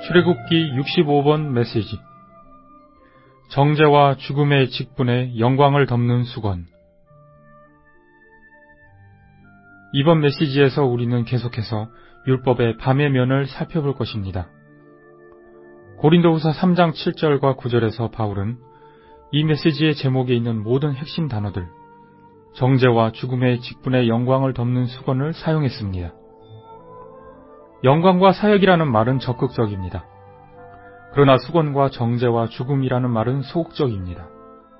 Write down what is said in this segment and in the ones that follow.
출애굽기 65번 메시지. 정죄와 죽음의 직분에 영광을 덮는 수건. 이번 메시지에서 우리는 계속해서 율법의 밤의 면을 살펴볼 것입니다. 고린도후서 3장 7절과 9절에서 바울은 이 메시지의 제목에 있는 모든 핵심 단어들, 정죄와 죽음의 직분에 영광을 덮는 수건을 사용했습니다. 영광과 사역이라는 말은 적극적입니다. 그러나 수건과 정죄와 죽음이라는 말은 소극적입니다.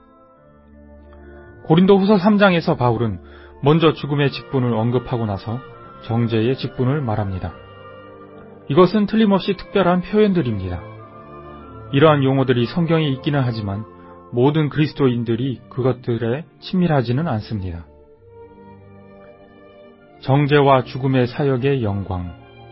고린도후서 3장에서 바울은 먼저 죽음의 직분을 언급하고 나서 정죄의 직분을 말합니다. 이것은 틀림없이 특별한 표현들입니다. 이러한 용어들이 성경에 있기는 하지만 모든 그리스도인들이 그것들에 친밀하지는 않습니다. 정죄와 죽음의 사역의 영광.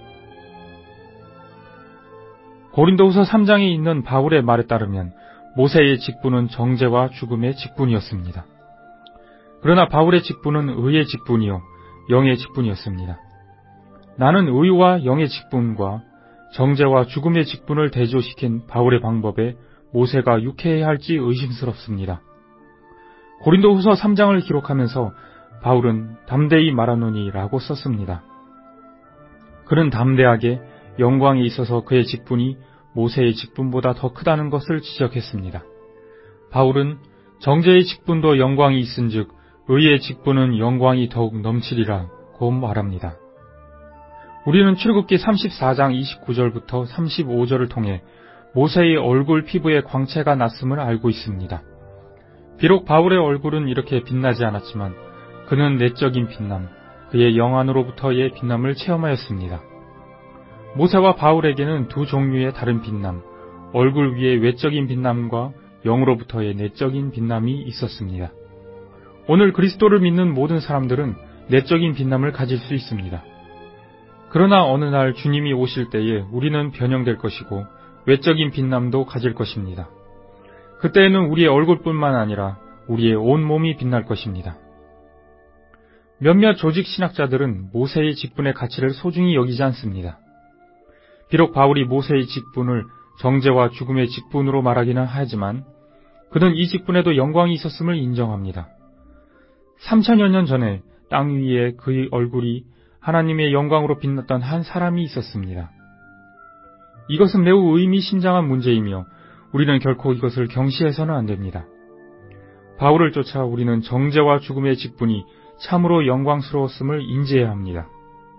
고린도후서 3장에 있는 바울의 말에 따르면 모세의 직분은 정죄와 죽음의 직분이었습니다. 그러나 바울의 직분은 의의 직분이요 영의 직분이었습니다. 나는 의와 영의 직분과 정죄와 죽음의 직분을 대조시킨 바울의 방법에 모세가 유쾌해야 할지 의심스럽습니다. 고린도후서 3장을 기록하면서 바울은 담대히 말하노니라고 썼습니다. 그는 담대하게 영광에 있어서 그의 직분이 모세의 직분보다 더 크다는 것을 지적했습니다. 바울은 정죄의 직분도 영광이 있은즉 의의 직분은 영광이 더욱 넘치리라고 말합니다. 우리는 출애굽기 34장 29절부터 35절을 통해 모세의 얼굴 피부에 광채가 났음을 알고 있습니다. 비록 바울의 얼굴은 이렇게 빛나지 않았지만 그는 내적인 빛남, 그의 영 안으로부터의 빛남을 체험하였습니다. 모세와 바울에게는 두 종류의 다른 빛남, 얼굴 위의 외적인 빛남과 영으로부터의 내적인 빛남이 있었습니다. 오늘 그리스도를 믿는 모든 사람들은 내적인 빛남을 가질 수 있습니다. 그러나 어느 날 주님이 오실 때에 우리는 변형될 것이고 외적인 빛남도 가질 것입니다. 그때에는 우리의 얼굴뿐만 아니라 우리의 온 몸이 빛날 것입니다. 몇몇 조직 신학자들은 모세의 직분의 가치를 소중히 여기지 않습니다. 비록 바울이 모세의 직분을 정죄와 죽음의 직분으로 말하기는 하지만 그는 이 직분에도 영광이 있었음을 인정합니다. 3000여 년 전에 땅 위에 그의 얼굴이 하나님의 영광으로 빛났던 한 사람이 있었습니다. 이것은 매우 의미심장한 문제이며 우리는 결코 이것을 경시해서는 안 됩니다. 바울을 쫓아 우리는 정죄와 죽음의 직분이 참으로 영광스러웠음을 인지해야 합니다.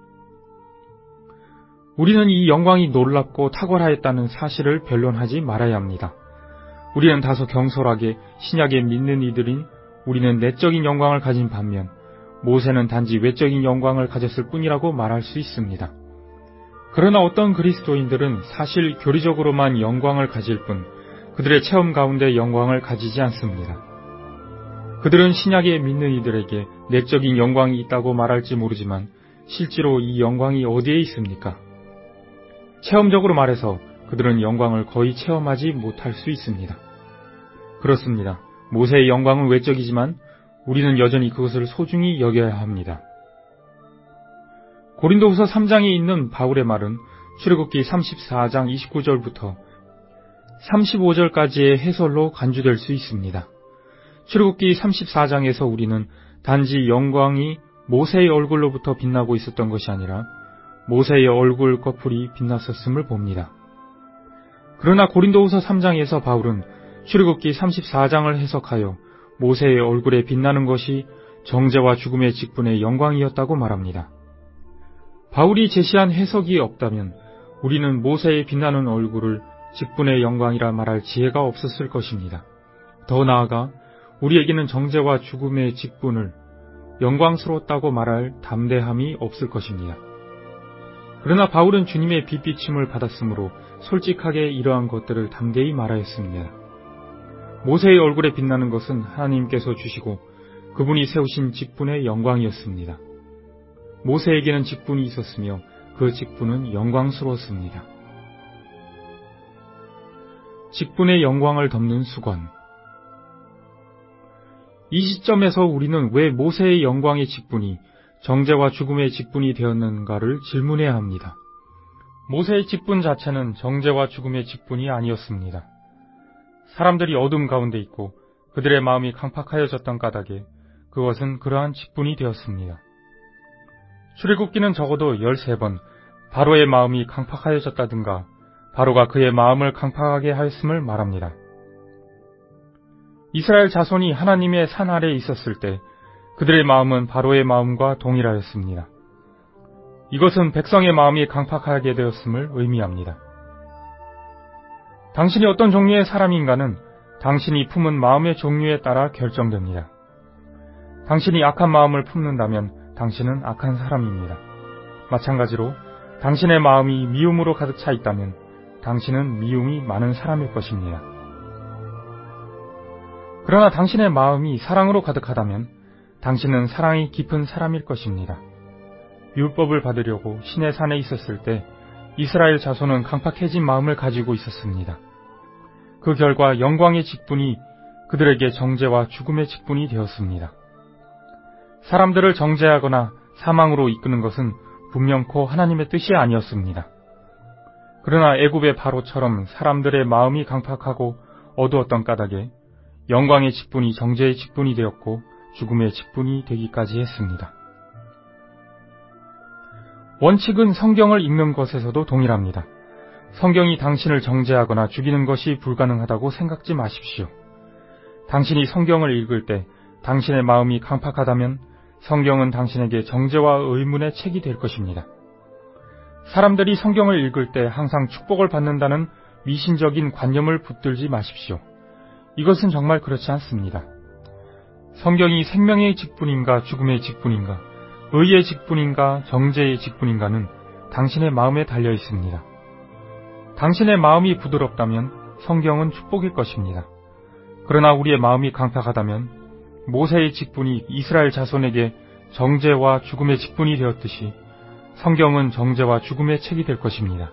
우리는 이 영광이 놀랍고 탁월하였다는 사실을 변론하지 말아야 합니다. 우리는 다소 경솔하게 신약에 믿는 이들인 우리는 내적인 영광을 가진 반면 모세는 단지 외적인 영광을 가졌을 뿐이라고 말할 수 있습니다. 그러나 어떤 그리스도인들은 사실 교리적으로만 영광을 가질 뿐 그들의 체험 가운데 영광을 가지지 않습니다. 그들은 신약에 믿는 이들에게 내적인 영광이 있다고 말할지 모르지만 실제로 이 영광이 어디에 있습니까? 체험적으로 말해서 그들은 영광을 거의 체험하지 못할 수 있습니다. 그렇습니다. 모세의 영광은 외적이지만 우리는 여전히 그것을 소중히 여겨야 합니다. 고린도후서 3장에 있는 바울의 말은 출애굽기 34장 29절부터 35절까지의 해설로 간주될 수 있습니다. 출애굽기 34장에서 우리는 단지 영광이 모세의 얼굴로부터 빛나고 있었던 것이 아니라 모세의 얼굴 꺼풀이 빛났었음을 봅니다. 그러나 고린도후서 3장에서 바울은 출애굽기 34장을 해석하여 모세의 얼굴에 빛나는 것이 정죄와 죽음의 직분의 영광이었다고 말합니다. 바울이 제시한 해석이 없다면 우리는 모세의 빛나는 얼굴을 직분의 영광이라 말할 지혜가 없었을 것입니다. 더 나아가 우리에게는 정죄와 죽음의 직분을 영광스러웠다고 말할 담대함이 없을 것입니다. 그러나 바울은 주님의 빛비침을 받았으므로 솔직하게 이러한 것들을 담대히 말하였습니다. 모세의 얼굴에 빛나는 것은 하나님께서 주시고 그분이 세우신 직분의 영광이었습니다. 모세에게는 직분이 있었으며 그 직분은 영광스러웠습니다. 직분의 영광을 덮는 수건. 이 시점에서 우리는 왜 모세의 영광의 직분이 정죄와 죽음의 직분이 되었는가를 질문해야 합니다. 모세의 직분 자체는 정죄와 죽음의 직분이 아니었습니다. 사람들이 어둠 가운데 있고 그들의 마음이 강팍하여졌던 까닭에 그것은 그러한 직분이 되었습니다. 출애굽기는 적어도 13번 바로의 마음이 강팍하여졌다든가 바로가 그의 마음을 강팍하게 하였음을 말합니다. 이스라엘 자손이 하나님의 산 아래에 있었을 때 그들의 마음은 바로의 마음과 동일하였습니다. 이것은 백성의 마음이 강팍하게 되었음을 의미합니다. 당신이 어떤 종류의 사람인가는 당신이 품은 마음의 종류에 따라 결정됩니다. 당신이 악한 마음을 품는다면 당신은 악한 사람입니다. 마찬가지로 당신의 마음이 미움으로 가득 차 있다면 당신은 미움이 많은 사람일 것입니다. 그러나 당신의 마음이 사랑으로 가득하다면 당신은 사랑이 깊은 사람일 것입니다. 율법을 받으려고 신의 산에 있었을 때 이스라엘 자손은 강팍해진 마음을 가지고 있었습니다. 그 결과 영광의 직분이 그들에게 정죄와 죽음의 직분이 되었습니다. 사람들을 정죄하거나 사망으로 이끄는 것은 분명코 하나님의 뜻이 아니었습니다. 그러나 애굽의 바로처럼 사람들의 마음이 강팍하고 어두웠던 까닭에 영광의 직분이 정죄의 직분이 되었고 죽음의 직분이 되기까지 했습니다. 원칙은 성경을 읽는 것에서도 동일합니다. 성경이 당신을 정죄하거나 죽이는 것이 불가능하다고 생각지 마십시오. 당신이 성경을 읽을 때 당신의 마음이 강팍하다면 성경은 당신에게 정죄와 의문의 책이 될 것입니다. 사람들이 성경을 읽을 때 항상 축복을 받는다는 미신적인 관념을 붙들지 마십시오. 이것은 정말 그렇지 않습니다. 성경이 생명의 직분인가 죽음의 직분인가 의의 직분인가 정죄의 직분인가는 당신의 마음에 달려 있습니다. 당신의 마음이 부드럽다면 성경은 축복일 것입니다. 그러나 우리의 마음이 강팍하다면 모세의 직분이 이스라엘 자손에게 정죄와 죽음의 직분이 되었듯이 성경은 정죄와 죽음의 책이 될 것입니다.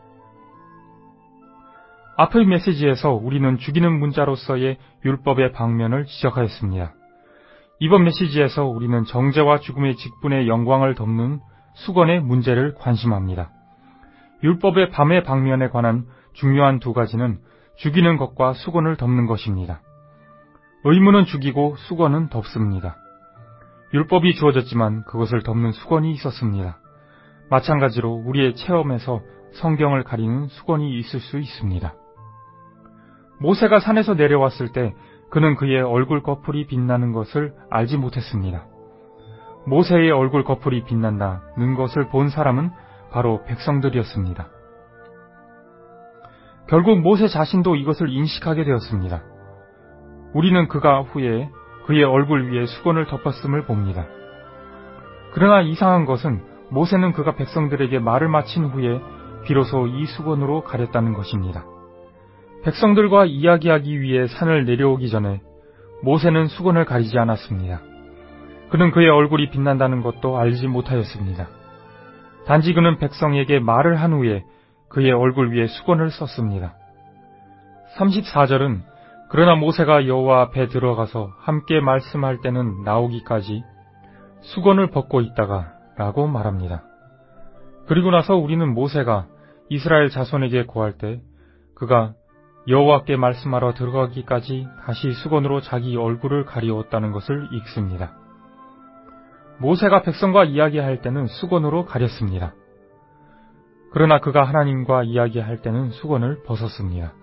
앞의 메시지에서 우리는 죽이는 문자로서의 율법의 방면을 지적하였습니다. 이번 메시지에서 우리는 정죄와 죽음의 직분의 영광을 덮는 수건의 문제를 관심합니다. 율법의 밤의 방면에 관한 중요한 두 가지는 죽이는 것과 수건을 덮는 것입니다. 의무는 죽이고 수건은 덮습니다. 율법이 주어졌지만 그것을 덮는 수건이 있었습니다. 마찬가지로 우리의 체험에서 성경을 가리는 수건이 있을 수 있습니다. 모세가 산에서 내려왔을 때 그는 그의 얼굴 거풀이 빛나는 것을 알지 못했습니다. 모세의 얼굴 거풀이 빛난다는 것을 본 사람은 바로 백성들이었습니다. 결국 모세 자신도 이것을 인식하게 되었습니다. 우리는 그가 후에 그의 얼굴 위에 수건을 덮었음을 봅니다. 그러나 이상한 것은 모세는 그가 백성들에게 말을 마친 후에 비로소 이 수건으로 가렸다는 것입니다. 백성들과 이야기하기 위해 산을 내려오기 전에 모세는 수건을 가리지 않았습니다. 그는 그의 얼굴이 빛난다는 것도 알지 못하였습니다. 단지 그는 백성에게 말을 한 후에 그의 얼굴 위에 수건을 썼습니다. 34절은 그러나 모세가 여호와 앞에 들어가서 함께 말씀할 때는 나오기까지 수건을 벗고 있다가 라고 말합니다. 그리고 나서 우리는 모세가 이스라엘 자손에게 고할 때 그가 여호와께 말씀하러 들어가기까지 다시 수건으로 자기 얼굴을 가리웠다는 것을 읽습니다. 모세가 백성과 이야기할 때는 수건으로 가렸습니다. 그러나 그가 하나님과 이야기할 때는 수건을 벗었습니다.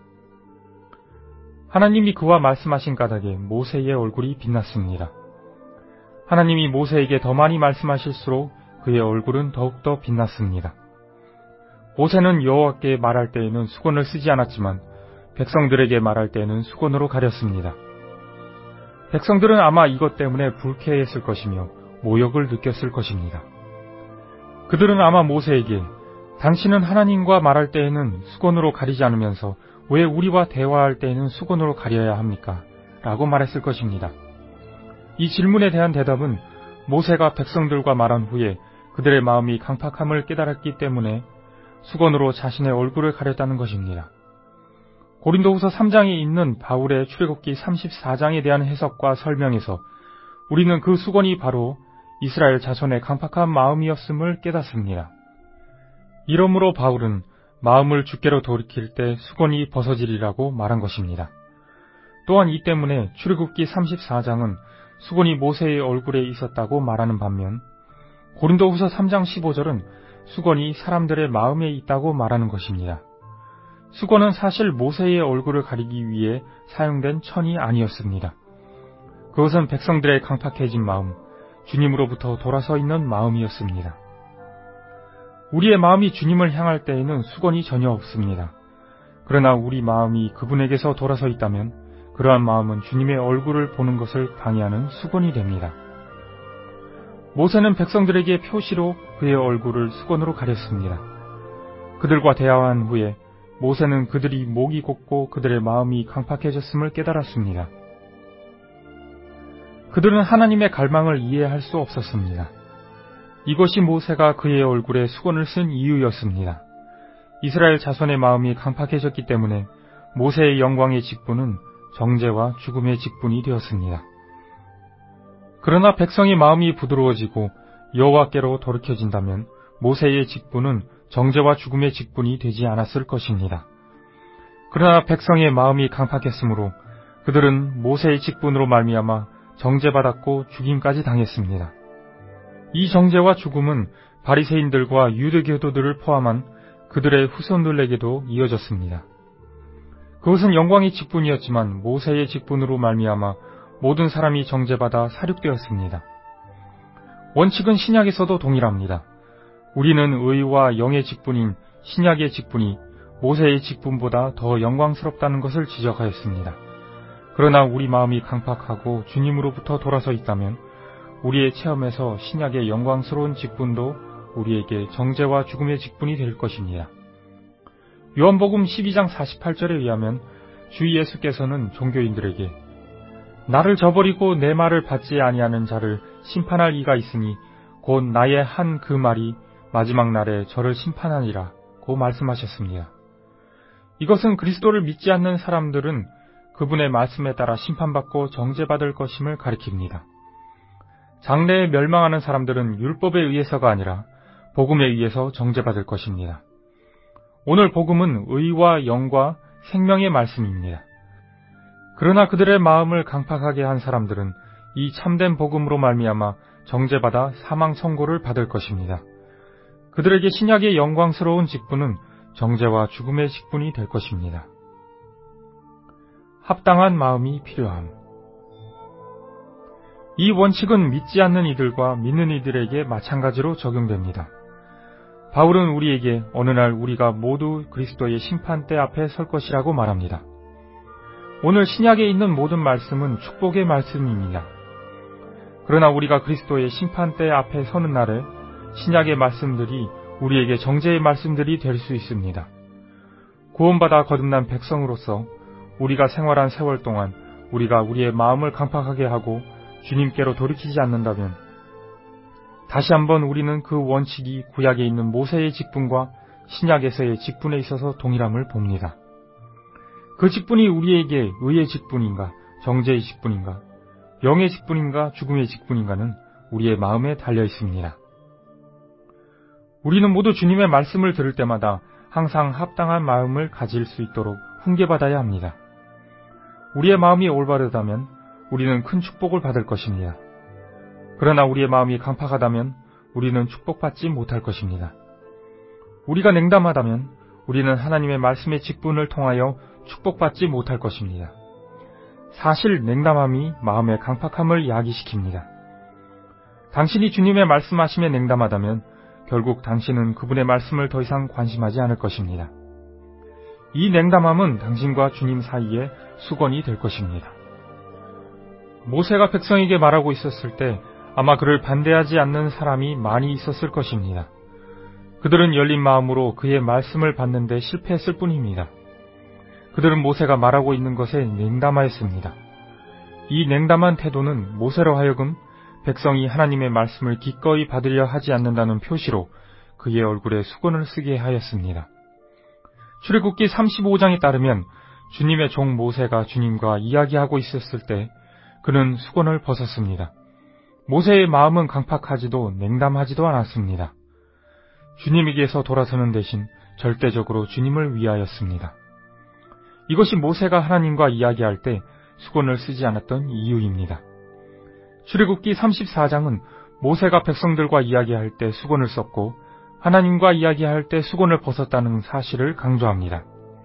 하나님이 그와 말씀하신 까닭에 모세의 얼굴이 빛났습니다. 하나님이 모세에게 더 많이 말씀하실수록 그의 얼굴은 더욱더 빛났습니다. 모세는 여호와께 말할 때에는 수건을 쓰지 않았지만 백성들에게 말할 때에는 수건으로 가렸습니다. 백성들은 아마 이것 때문에 불쾌했을 것이며 모욕을 느꼈을 것입니다. 그들은 아마 모세에게 당신은 하나님과 말할 때에는 수건으로 가리지 않으면서 왜 우리와 대화할 때에는 수건으로 가려야 합니까? 라고 말했을 것입니다. 이 질문에 대한 대답은 모세가 백성들과 말한 후에 그들의 마음이 강팍함을 깨달았기 때문에 수건으로 자신의 얼굴을 가렸다는 것입니다. 고린도후서 3장에 있는 바울의 출애굽기 34장에 대한 해석과 설명에서 우리는 그 수건이 바로 이스라엘 자손의 강팍한 마음이었음을 깨닫습니다. 이러므로 바울은 마음을 주께로 돌이킬 때 수건이 벗어지리라고 말한 것입니다. 또한 이 때문에 출애굽기 34장은 수건이 모세의 얼굴에 있었다고 말하는 반면 고린도후서 3장 15절은 수건이 사람들의 마음에 있다고 말하는 것입니다. 수건은 사실 모세의 얼굴을 가리기 위해 사용된 천이 아니었습니다. 그것은 백성들의 강팍해진 마음, 주님으로부터 돌아서 있는 마음이었습니다. 우리의 마음이 주님을 향할 때에는 수건이 전혀 없습니다. 그러나 우리 마음이 그분에게서 돌아서 있다면 그러한 마음은 주님의 얼굴을 보는 것을 방해하는 수건이 됩니다. 모세는 백성들에게 표시로 그의 얼굴을 수건으로 가렸습니다. 그들과 대화한 후에 모세는 그들이 목이 곧고 그들의 마음이 강팍해졌음을 깨달았습니다. 그들은 하나님의 갈망을 이해할 수 없었습니다. 이것이 모세가 그의 얼굴에 수건을 쓴 이유였습니다. 이스라엘 자손의 마음이 강팍해졌기 때문에 모세의 영광의 직분은 정죄와 죽음의 직분이 되었습니다. 그러나 백성의 마음이 부드러워지고 여호와께로 돌이켜진다면 모세의 직분은 정죄와 죽음의 직분이 되지 않았을 것입니다. 그러나 백성의 마음이 강팍했으므로 그들은 모세의 직분으로 말미암아 정죄받았고 죽임까지 당했습니다. 이 정죄와 죽음은 바리새인들과 유대교도들을 포함한 그들의 후손들에게도 이어졌습니다. 그것은 영광의 직분이었지만 모세의 직분으로 말미암아 모든 사람이 정죄받아 사륙되었습니다. 원칙은 신약에서도 동일합니다. 우리는 의와 영의 직분인 신약의 직분이 모세의 직분보다 더 영광스럽다는 것을 지적하였습니다. 그러나 우리 마음이 강팍하고 주님으로부터 돌아서 있다면 우리의 체험에서 신약의 영광스러운 직분도 우리에게 정죄와 죽음의 직분이 될 것입니다. 요한복음 12장 48절에 의하면 주 예수께서는 종교인들에게 나를 저버리고 내 말을 받지 아니하는 자를 심판할 이가 있으니 곧 나의 한 그 말이 마지막 날에 저를 심판하니라 고 말씀하셨습니다. 이것은 그리스도를 믿지 않는 사람들은 그분의 말씀에 따라 심판받고 정죄받을 것임을 가리킵니다. 장래에 멸망하는 사람들은 율법에 의해서가 아니라 복음에 의해서 정죄받을 것입니다. 오늘 복음은 의와 영과 생명의 말씀입니다. 그러나 그들의 마음을 강팍하게 한 사람들은 이 참된 복음으로 말미암아 정죄받아 사망 선고를 받을 것입니다. 그들에게 신약의 영광스러운 직분은 정죄와 죽음의 직분이 될 것입니다. 합당한 마음이 필요함. 이 원칙은 믿지 않는 이들과 믿는 이들에게 마찬가지로 적용됩니다. 바울은 우리에게 어느 날 우리가 모두 그리스도의 심판대 앞에 설 것이라고 말합니다. 오늘 신약에 있는 모든 말씀은 축복의 말씀입니다. 그러나 우리가 그리스도의 심판대 앞에 서는 날에 신약의 말씀들이 우리에게 정죄의 말씀들이 될 수 있습니다. 구원받아 거듭난 백성으로서 우리가 생활한 세월 동안 우리가 우리의 마음을 강팍하게 하고 주님께로 돌이키지 않는다면 다시 한번 우리는 그 원칙이 구약에 있는 모세의 직분과 신약에서의 직분에 있어서 동일함을 봅니다. 그 직분이 우리에게 의의 직분인가, 정죄의 직분인가, 영의 직분인가, 죽음의 직분인가는 우리의 마음에 달려 있습니다. 우리는 모두 주님의 말씀을 들을 때마다 항상 합당한 마음을 가질 수 있도록 훈계받아야 합니다. 우리의 마음이 올바르다면 우리는 큰 축복을 받을 것입니다. 그러나 우리의 마음이 강팍하다면 우리는 축복받지 못할 것입니다. 우리가 냉담하다면 우리는 하나님의 말씀의 직분을 통하여 축복받지 못할 것입니다. 사실 냉담함이 마음의 강팍함을 야기시킵니다. 당신이 주님의 말씀하심에 냉담하다면 결국 당신은 그분의 말씀을 더 이상 관심하지 않을 것입니다. 이 냉담함은 당신과 주님 사이에 수건이 될 것입니다. 모세가 백성에게 말하고 있었을 때 아마 그를 반대하지 않는 사람이 많이 있었을 것입니다. 그들은 열린 마음으로 그의 말씀을 받는데 실패했을 뿐입니다. 그들은 모세가 말하고 있는 것에 냉담하였습니다. 이 냉담한 태도는 모세로 하여금 백성이 하나님의 말씀을 기꺼이 받으려 하지 않는다는 표시로 그의 얼굴에 수건을 쓰게 하였습니다. 출애굽기 35장에 따르면 주님의 종 모세가 주님과 이야기하고 있었을 때 그는 수건을 벗었습니다. 모세의 마음은 강팍하지도 냉담하지도 않았습니다. 주님에게서 돌아서는 대신 절대적으로 주님을 위하였습니다. 이것이 모세가 하나님과 이야기할 때 수건을 쓰지 않았던 이유입니다. 출애굽기 34장은 모세가 백성들과 이야기할 때 수건을 썼고 하나님과 이야기할 때 수건을 벗었다는 사실을 강조합니다.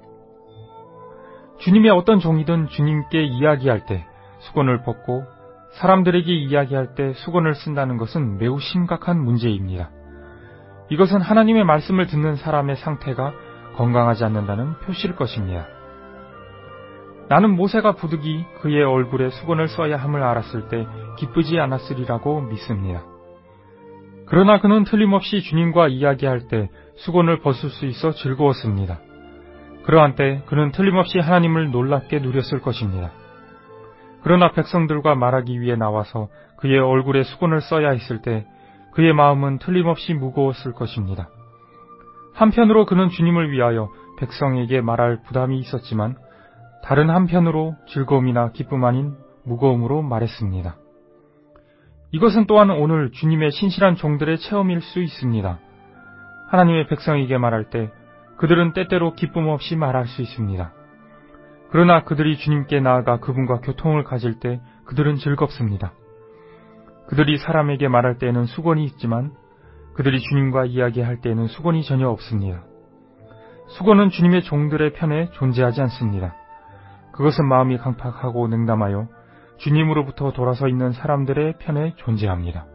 주님의 어떤 종이든 주님께 이야기할 때 수건을 벗고 사람들에게 이야기할 때 수건을 쓴다는 것은 매우 심각한 문제입니다. 이것은 하나님의 말씀을 듣는 사람의 상태가 건강하지 않는다는 표시일 것입니다. 나는 모세가 부득이 그의 얼굴에 수건을 써야 함을 알았을 때 기쁘지 않았으리라고 믿습니다. 그러나 그는 틀림없이 주님과 이야기할 때 수건을 벗을 수 있어 즐거웠습니다. 그러한 때 그는 틀림없이 하나님을 놀랍게 누렸을 것입니다. 그러나 백성들과 말하기 위해 나와서 그의 얼굴에 수건을 써야 했을 때 그의 마음은 틀림없이 무거웠을 것입니다. 한편으로 그는 주님을 위하여 백성에게 말할 부담이 있었지만 다른 한편으로 즐거움이나 기쁨 아닌 무거움으로 말했습니다. 이것은 또한 오늘 주님의 신실한 종들의 체험일 수 있습니다. 하나님의 백성에게 말할 때 그들은 때때로 기쁨 없이 말할 수 있습니다. 그러나 그들이 주님께 나아가 그분과 교통을 가질 때 그들은 즐겁습니다. 그들이 사람에게 말할 때에는 수건이 있지만 그들이 주님과 이야기할 때에는 수건이 전혀 없습니다. 수건은 주님의 종들의 편에 존재하지 않습니다. 그것은 마음이 강팍하고 냉담하여 주님으로부터 돌아서 있는 사람들의 편에 존재합니다.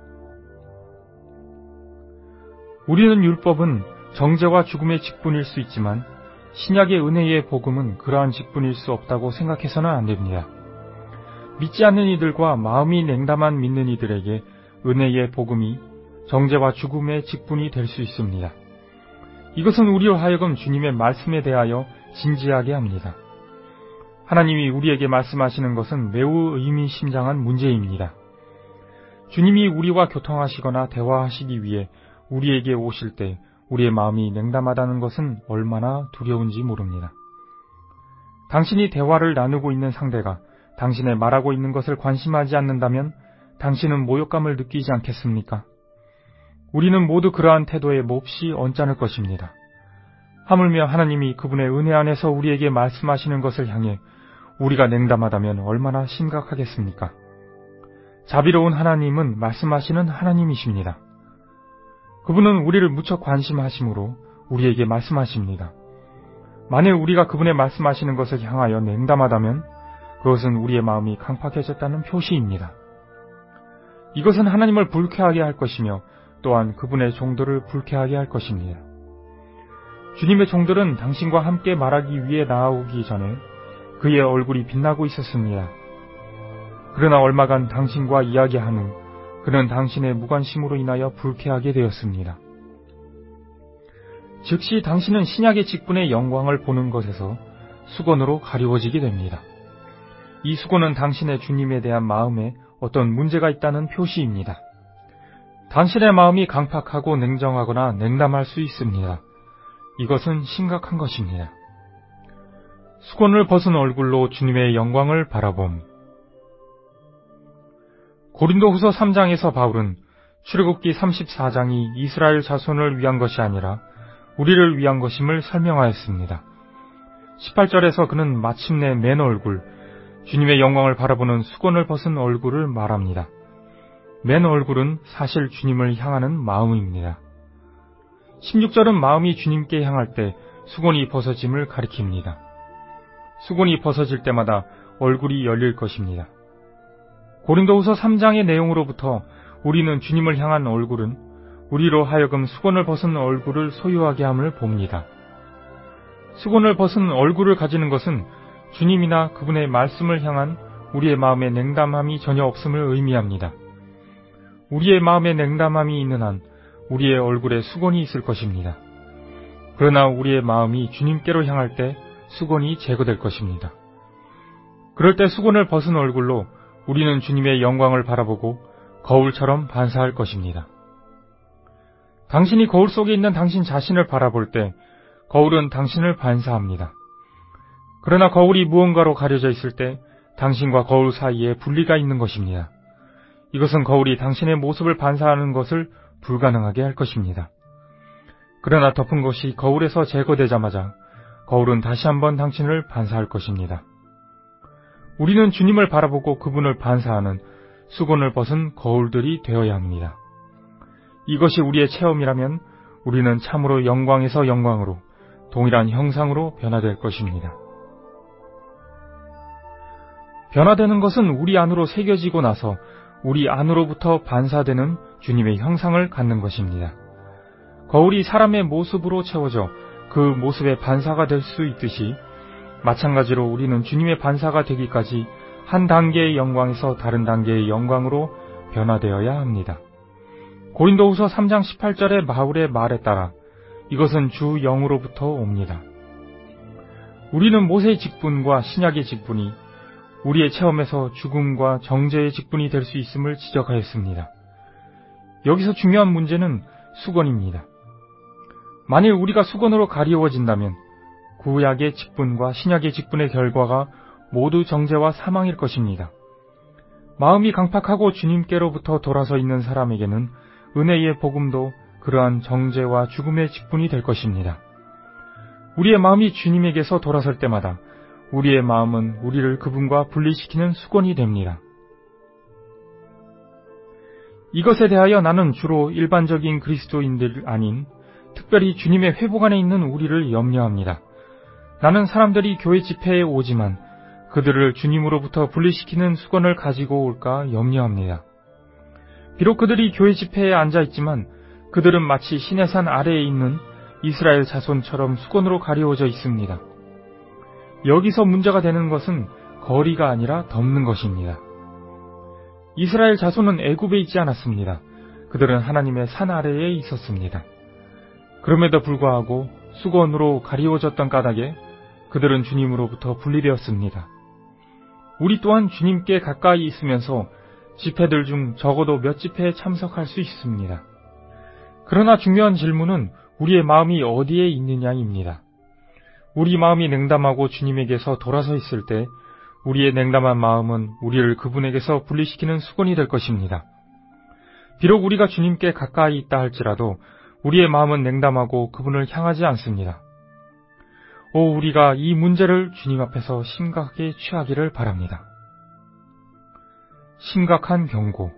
우리는 율법은 정죄와 죽음의 직분일 수 있지만 신약의 은혜의 복음은 그러한 직분일 수 없다고 생각해서는 안 됩니다. 믿지 않는 이들과 마음이 냉담한 믿는 이들에게 은혜의 복음이 정죄와 죽음의 직분이 될 수 있습니다. 이것은 우리로 하여금 주님의 말씀에 대하여 진지하게 합니다. 하나님이 우리에게 말씀하시는 것은 매우 의미심장한 문제입니다. 주님이 우리와 교통하시거나 대화하시기 위해 우리에게 오실 때 우리의 마음이 냉담하다는 것은 얼마나 두려운지 모릅니다. 당신이 대화를 나누고 있는 상대가 당신의 말하고 있는 것을 관심하지 않는다면 당신은 모욕감을 느끼지 않겠습니까? 우리는 모두 그러한 태도에 몹시 언짢을 것입니다. 하물며 하나님이 그분의 은혜 안에서 우리에게 말씀하시는 것을 향해 우리가 냉담하다면 얼마나 심각하겠습니까? 자비로운 하나님은 말씀하시는 하나님이십니다. 그분은 우리를 무척 관심하심으로 우리에게 말씀하십니다. 만일 우리가 그분의 말씀하시는 것을 향하여 냉담하다면 그것은 우리의 마음이 강팍해졌다는 표시입니다. 이것은 하나님을 불쾌하게 할 것이며 또한 그분의 종들을 불쾌하게 할 것입니다. 주님의 종들은 당신과 함께 말하기 위해 나아오기 전에 그의 얼굴이 빛나고 있었습니다. 그러나 얼마간 당신과 이야기한 후 그는 당신의 무관심으로 인하여 불쾌하게 되었습니다. 즉시 당신은 신약의 직분의 영광을 보는 것에서 수건으로 가리워지게 됩니다. 이 수건은 당신의 주님에 대한 마음에 어떤 문제가 있다는 표시입니다. 당신의 마음이 강팍하고 냉정하거나 냉담할 수 있습니다. 이것은 심각한 것입니다. 수건을 벗은 얼굴로 주님의 영광을 바라봄. 고린도후서 3장에서 바울은 출애굽기 34장이 이스라엘 자손을 위한 것이 아니라 우리를 위한 것임을 설명하였습니다. 18절에서 그는 마침내 맨 얼굴, 주님의 영광을 바라보는 수건을 벗은 얼굴을 말합니다. 맨 얼굴은 사실 주님을 향하는 마음입니다. 16절은 마음이 주님께 향할 때 수건이 벗어짐을 가리킵니다. 수건이 벗어질 때마다 얼굴이 열릴 것입니다. 고린도후서 3장의 내용으로부터 우리는 주님을 향한 얼굴은 우리로 하여금 수건을 벗은 얼굴을 소유하게 함을 봅니다. 수건을 벗은 얼굴을 가지는 것은 주님이나 그분의 말씀을 향한 우리의 마음의 냉담함이 전혀 없음을 의미합니다. 우리의 마음에 냉담함이 있는 한 우리의 얼굴에 수건이 있을 것입니다. 그러나 우리의 마음이 주님께로 향할 때 수건이 제거될 것입니다. 그럴 때 수건을 벗은 얼굴로 우리는 주님의 영광을 바라보고 거울처럼 반사할 것입니다. 당신이 거울 속에 있는 당신 자신을 바라볼 때 거울은 당신을 반사합니다. 그러나 거울이 무언가로 가려져 있을 때 당신과 거울 사이에 분리가 있는 것입니다. 이것은 거울이 당신의 모습을 반사하는 것을 불가능하게 할 것입니다. 그러나 덮은 것이 거울에서 제거되자마자 거울은 다시 한번 당신을 반사할 것입니다. 우리는 주님을 바라보고 그분을 반사하는 수건을 벗은 거울들이 되어야 합니다. 이것이 우리의 체험이라면 우리는 참으로 영광에서 영광으로 동일한 형상으로 변화될 것입니다. 변화되는 것은 우리 안으로 새겨지고 나서 우리 안으로부터 반사되는 주님의 형상을 갖는 것입니다. 거울이 사람의 모습으로 채워져 그 모습의 반사가 될 수 있듯이 마찬가지로 우리는 주님의 반사가 되기까지 한 단계의 영광에서 다른 단계의 영광으로 변화되어야 합니다. 고린도후서 3장 18절의 바울의 말에 따라 이것은 주 영으로부터 옵니다. 우리는 모세의 직분과 신약의 직분이 우리의 체험에서 죽음과 정죄의 직분이 될 수 있음을 지적하였습니다. 여기서 중요한 문제는 수건입니다. 만일 우리가 수건으로 가리워진다면 구약의 직분과 신약의 직분의 결과가 모두 정죄와 사망일 것입니다. 마음이 강팍하고 주님께로부터 돌아서 있는 사람에게는 은혜의 복음도 그러한 정죄와 죽음의 직분이 될 것입니다. 우리의 마음이 주님에게서 돌아설 때마다 우리의 마음은 우리를 그분과 분리시키는 수건이 됩니다. 이것에 대하여 나는 주로 일반적인 그리스도인들 아닌 특별히 주님의 회복 안에 있는 우리를 염려합니다. 나는 사람들이 교회 집회에 오지만 그들을 주님으로부터 분리시키는 수건을 가지고 올까 염려합니다. 비록 그들이 교회 집회에 앉아 있지만 그들은 마치 시내산 아래에 있는 이스라엘 자손처럼 수건으로 가리워져 있습니다. 여기서 문제가 되는 것은 거리가 아니라 덮는 것입니다. 이스라엘 자손은 애굽에 있지 않았습니다. 그들은 하나님의 산 아래에 있었습니다. 그럼에도 불구하고 수건으로 가리워졌던 까닭에 그들은 주님으로부터 분리되었습니다. 우리 또한 주님께 가까이 있으면서 집회들 중 적어도 몇 집회에 참석할 수 있습니다. 그러나 중요한 질문은 우리의 마음이 어디에 있느냐입니다. 우리 마음이 냉담하고 주님에게서 돌아서 있을 때 우리의 냉담한 마음은 우리를 그분에게서 분리시키는 수건이 될 것입니다. 비록 우리가 주님께 가까이 있다 할지라도 우리의 마음은 냉담하고 그분을 향하지 않습니다. 우리가 이 문제를 주님 앞에서 심각하게 취하기를 바랍니다. 심각한 경고.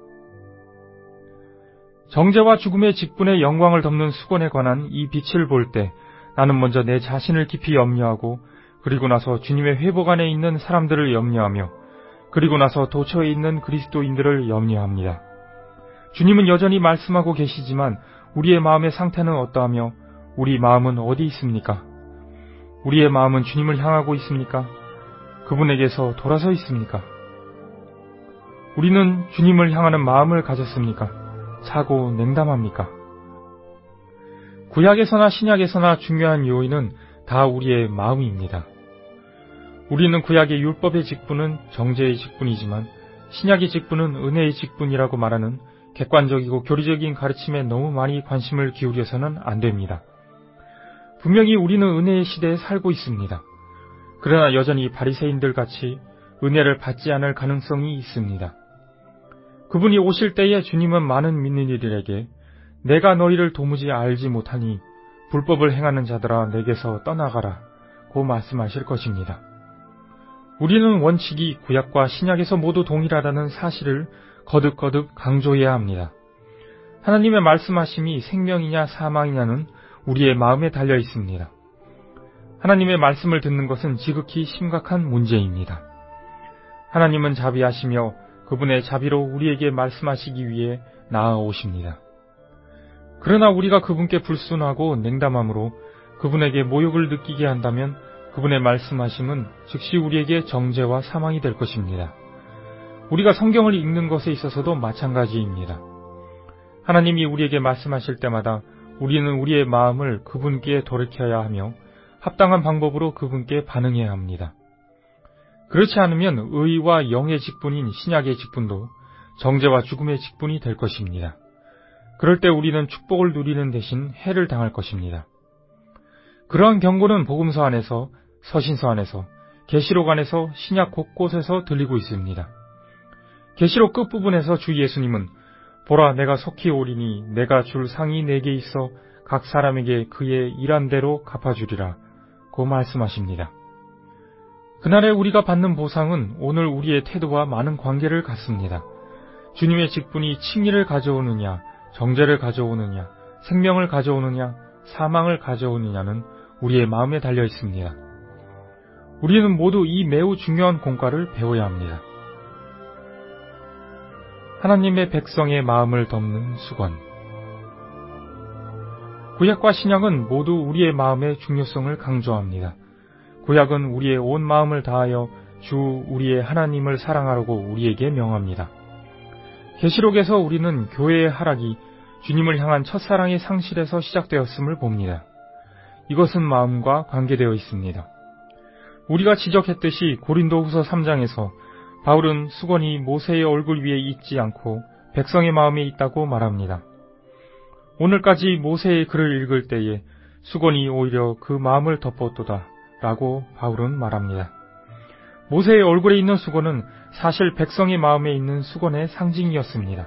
정죄와 죽음의 직분의 영광을 덮는 수건에 관한 이 빛을 볼 때 나는 먼저 내 자신을 깊이 염려하고 그리고 나서 주님의 회복 안에 있는 사람들을 염려하며 그리고 나서 도처에 있는 그리스도인들을 염려합니다. 주님은 여전히 말씀하고 계시지만 우리의 마음의 상태는 어떠하며 우리 마음은 어디 있습니까? 우리의 마음은 주님을 향하고 있습니까? 그분에게서 돌아서 있습니까? 우리는 주님을 향하는 마음을 가졌습니까? 차고 냉담합니까? 구약에서나 신약에서나 중요한 요인은 다 우리의 마음입니다. 우리는 구약의 율법의 직분은 정죄의 직분이지만 신약의 직분은 은혜의 직분이라고 말하는 객관적이고 교리적인 가르침에 너무 많이 관심을 기울여서는 안 됩니다. 분명히 우리는 은혜의 시대에 살고 있습니다. 그러나 여전히 바리새인들 같이 은혜를 받지 않을 가능성이 있습니다. 그분이 오실 때에 주님은 많은 믿는 이들에게 내가 너희를 도무지 알지 못하니 불법을 행하는 자들아 내게서 떠나가라 고 말씀하실 것입니다. 우리는 원칙이 구약과 신약에서 모두 동일하다는 사실을 거듭거듭 강조해야 합니다. 하나님의 말씀하심이 생명이냐 사망이냐는 우리의 마음에 달려 있습니다. 하나님의 말씀을 듣는 것은 지극히 심각한 문제입니다. 하나님은 자비하시며 그분의 자비로 우리에게 말씀하시기 위해 나아오십니다. 그러나 우리가 그분께 불순하고 냉담함으로 그분에게 모욕을 느끼게 한다면 그분의 말씀하심은 즉시 우리에게 정죄와 사망이 될 것입니다. 우리가 성경을 읽는 것에 있어서도 마찬가지입니다. 하나님이 우리에게 말씀하실 때마다 우리는 우리의 마음을 그분께 돌이켜야 하며 합당한 방법으로 그분께 반응해야 합니다. 그렇지 않으면 의와 영의 직분인 신약의 직분도 정죄와 죽음의 직분이 될 것입니다. 그럴 때 우리는 축복을 누리는 대신 해를 당할 것입니다. 그러한 경고는 복음서 안에서, 서신서 안에서, 계시록 안에서, 신약 곳곳에서 들리고 있습니다. 계시록 끝부분에서 주 예수님은 보라 내가 속히 오리니 내가 줄 상이 내게 있어 각 사람에게 그의 일한 대로 갚아주리라 고 말씀하십니다. 그날에 우리가 받는 보상은 오늘 우리의 태도와 많은 관계를 갖습니다. 주님의 직분이 칭의를 가져오느냐, 정죄를 가져오느냐, 생명을 가져오느냐, 사망을 가져오느냐는 우리의 마음에 달려 있습니다. 우리는 모두 이 매우 중요한 공과를 배워야 합니다. 하나님의 백성의 마음을 덮는 수건. 구약과 신약은 모두 우리의 마음의 중요성을 강조합니다. 구약은 우리의 온 마음을 다하여 주 우리의 하나님을 사랑하라고 우리에게 명합니다. 계시록에서 우리는 교회의 하락이 주님을 향한 첫사랑의 상실에서 시작되었음을 봅니다. 이것은 마음과 관계되어 있습니다. 우리가 지적했듯이 고린도후서 3장에서 바울은 수건이 모세의 얼굴 위에 있지 않고 백성의 마음에 있다고 말합니다. 오늘까지 모세의 글을 읽을 때에 수건이 오히려 그 마음을 덮었도다 라고 바울은 말합니다. 모세의 얼굴에 있는 수건은 사실 백성의 마음에 있는 수건의 상징이었습니다.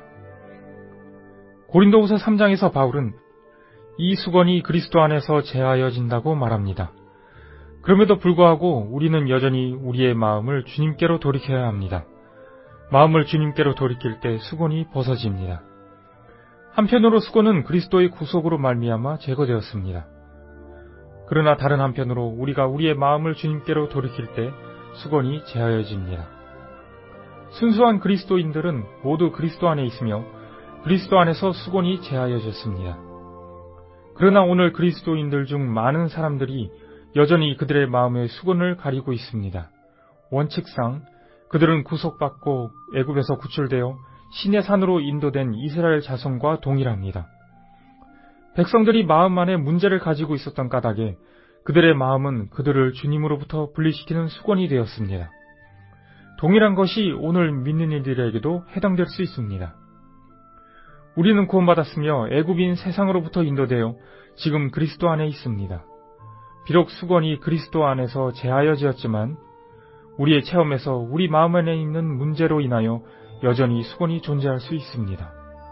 고린도후서 3장에서 바울은 이 수건이 그리스도 안에서 제하여진다고 말합니다. 그럼에도 불구하고 우리는 여전히 우리의 마음을 주님께로 돌이켜야 합니다. 마음을 주님께로 돌이킬 때 수건이 벗어집니다. 한편으로 수건은 그리스도의 구속으로 말미암아 제거되었습니다. 그러나 다른 한편으로 우리가 우리의 마음을 주님께로 돌이킬 때 수건이 제하여집니다. 순수한 그리스도인들은 모두 그리스도 안에 있으며 그리스도 안에서 수건이 제하여졌습니다. 그러나 오늘 그리스도인들 중 많은 사람들이 여전히 그들의 마음의 수건을 가리고 있습니다. 원칙상 그들은 구속받고 애굽에서 구출되어 신의 산으로 인도된 이스라엘 자손과 동일합니다. 백성들이 마음 안에 문제를 가지고 있었던 까닭에 그들의 마음은 그들을 주님으로부터 분리시키는 수건이 되었습니다. 동일한 것이 오늘 믿는 이들에게도 해당될 수 있습니다. 우리는 구원받았으며 애굽인 세상으로부터 인도되어 지금 그리스도 안에 있습니다. 비록 수건이 그리스도 안에서 제하여지었지만 우리의 체험에서 우리 마음 안에 있는 문제로 인하여 여전히 수건이 존재할 수 있습니다.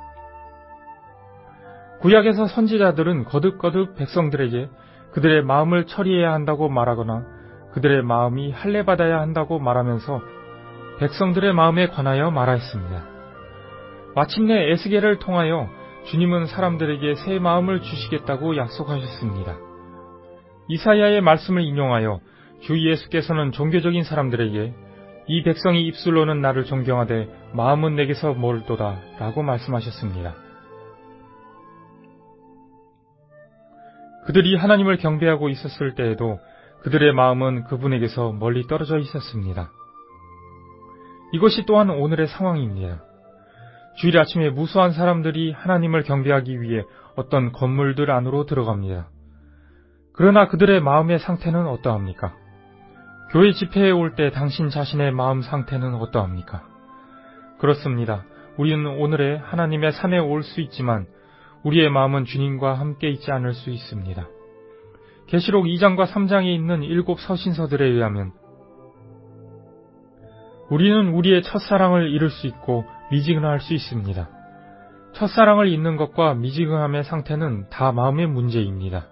구약에서 선지자들은 거듭거듭 백성들에게 그들의 마음을 처리해야 한다고 말하거나 그들의 마음이 할례받아야 한다고 말하면서 백성들의 마음에 관하여 말하였습니다. 마침내 에스겔을 통하여 주님은 사람들에게 새 마음을 주시겠다고 약속하셨습니다. 이사야의 말씀을 인용하여 주 예수께서는 종교적인 사람들에게 이 백성이 입술로는 나를 존경하되 마음은 내게서 멀도다 라고 말씀하셨습니다. 그들이 하나님을 경배하고 있었을 때에도 그들의 마음은 그분에게서 멀리 떨어져 있었습니다. 이것이 또한 오늘의 상황입니다. 주일 아침에 무수한 사람들이 하나님을 경배하기 위해 어떤 건물들 안으로 들어갑니다. 그러나 그들의 마음의 상태는 어떠합니까? 교회 집회에 올 때 당신 자신의 마음 상태는 어떠합니까? 그렇습니다. 우리는 오늘의 하나님의 산에 올 수 있지만 우리의 마음은 주님과 함께 있지 않을 수 있습니다. 계시록 2장과 3장에 있는 7 서신서들에 의하면 우리는 우리의 첫사랑을 잃을 수 있고 미지근할 수 있습니다. 첫사랑을 잊는 것과 미지근함의 상태는 다 마음의 문제입니다.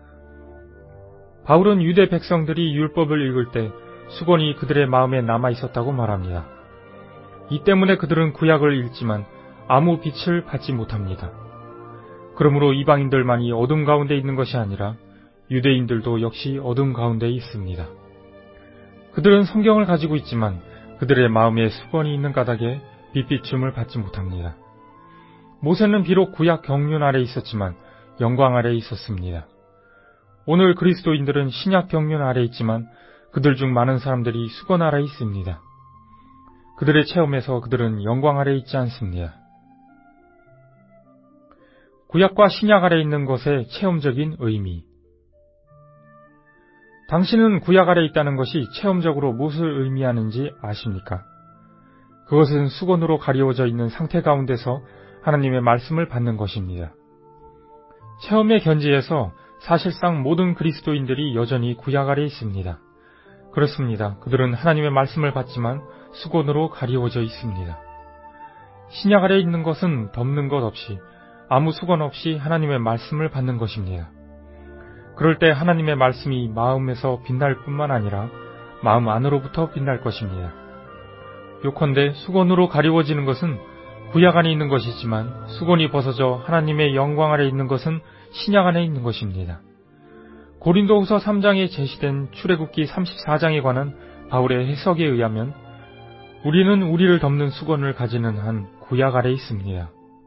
바울은 유대 백성들이 율법을 읽을 때 수건이 그들의 마음에 남아 있었다고 말합니다. 이 때문에 그들은 구약을 읽지만 아무 빛을 받지 못합니다. 그러므로 이방인들만이 어둠 가운데 있는 것이 아니라 유대인들도 역시 어둠 가운데 있습니다. 그들은 성경을 가지고 있지만 그들의 마음에 수건이 있는 까닭에 빛비춤을 받지 못합니다. 모세는 비록 구약 경륜 아래 있었지만 영광 아래 있었습니다. 오늘 그리스도인들은 신약 경륜 아래 있지만 그들 중 많은 사람들이 수건 아래 있습니다. 그들의 체험에서 그들은 영광 아래 있지 않습니다. 구약과 신약 아래 있는 것의 체험적인 의미. 당신은 구약 아래 있다는 것이 체험적으로 무엇을 의미하는지 아십니까? 그것은 수건으로 가리워져 있는 상태 가운데서 하나님의 말씀을 받는 것입니다. 체험의 견지에서 사실상 모든 그리스도인들이 여전히 구약 아래 있습니다. 그렇습니다. 그들은 하나님의 말씀을 받지만 수건으로 가리워져 있습니다. 신약 아래 있는 것은 덮는 것 없이 아무 수건 없이 하나님의 말씀을 받는 것입니다. 그럴 때 하나님의 말씀이 마음에서 빛날 뿐만 아니라 마음 안으로부터 빛날 것입니다. 요컨대 수건으로 가리워지는 것은 구약 안에 있는 것이지만 수건이 벗어져 하나님의 영광 아래 있는 것은 신약 안에 있는 것입니다. 고린도후서 3장에 제시된 출애굽기 34장에 관한 바울의 해석에 의하면 우리는 우리를 덮는 수건을 가지는 한 구약 아래 있습니다.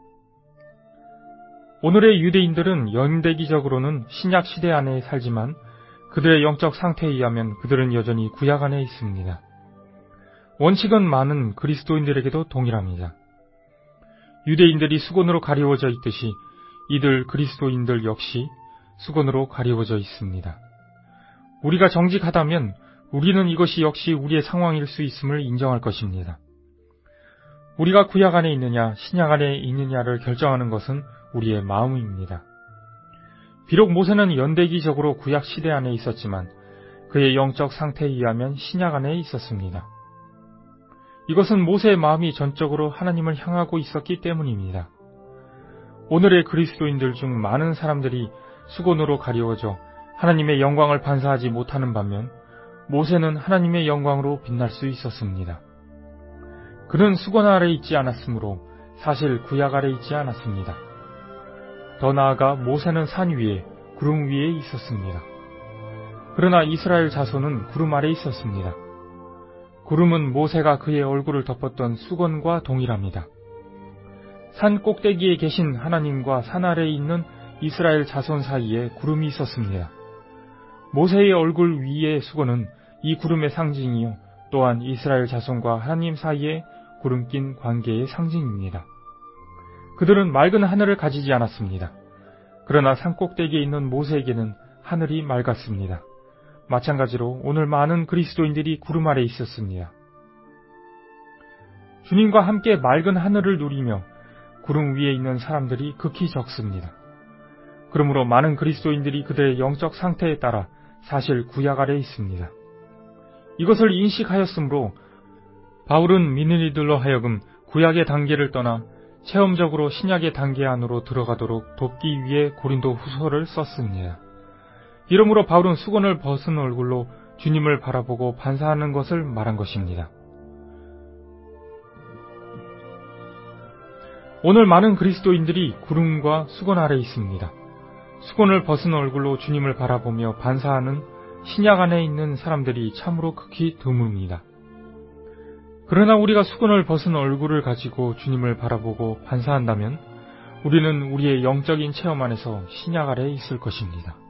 오늘의 유대인들은 연대기적으로는 신약 시대 안에 살지만 그들의 영적 상태에 의하면 그들은 여전히 구약 안에 있습니다. 원칙은 많은 그리스도인들에게도 동일합니다. 유대인들이 수건으로 가리워져 있듯이 이들 그리스도인들 역시 수건으로 가리워져 있습니다. 우리가 정직하다면 우리는 이것이 역시 우리의 상황일 수 있음을 인정할 것입니다. 우리가 구약 안에 있느냐 신약 안에 있느냐를 결정하는 것은 우리의 마음입니다. 비록 모세는 연대기적으로 구약 시대 안에 있었지만 그의 영적 상태에 의하면 신약 안에 있었습니다. 이것은 모세의 마음이 전적으로 하나님을 향하고 있었기 때문입니다. 오늘의 그리스도인들 중 많은 사람들이 수건으로 가리워져 하나님의 영광을 반사하지 못하는 반면 모세는 하나님의 영광으로 빛날 수 있었습니다. 그는 수건 아래 있지 않았으므로 사실 구약 아래 있지 않았습니다. 더 나아가 모세는 산 위에 구름 위에 있었습니다. 그러나 이스라엘 자손은 구름 아래 있었습니다. 구름은 모세가 그의 얼굴을 덮었던 수건과 동일합니다. 산 꼭대기에 계신 하나님과 산 아래에 있는 이스라엘 자손 사이에 구름이 있었습니다. 모세의 얼굴 위의 수건은 이 구름의 상징이요 또한 이스라엘 자손과 하나님 사이에 구름 낀 관계의 상징입니다. 그들은 맑은 하늘을 가지지 않았습니다. 그러나 산 꼭대기에 있는 모세에게는 하늘이 맑았습니다. 마찬가지로 오늘 많은 그리스도인들이 구름 아래 있었습니다. 주님과 함께 맑은 하늘을 누리며 구름 위에 있는 사람들이 극히 적습니다. 그러므로 많은 그리스도인들이 그들의 영적 상태에 따라 사실 구약 아래 있습니다. 이것을 인식하였으므로 바울은 믿는 이들로 하여금 구약의 단계를 떠나 체험적으로 신약의 단계 안으로 들어가도록 돕기 위해 고린도 후서를 썼습니다. 이러므로 바울은 수건을 벗은 얼굴로 주님을 바라보고 반사하는 것을 말한 것입니다. 오늘 많은 그리스도인들이 구름과 수건 아래 있습니다. 수건을 벗은 얼굴로 주님을 바라보며 반사하는 신약 안에 있는 사람들이 참으로 극히 드뭅니다. 그러나 우리가 수건을 벗은 얼굴을 가지고 주님을 바라보고 반사한다면 우리는 우리의 영적인 체험 안에서 신약 아래에 있을 것입니다.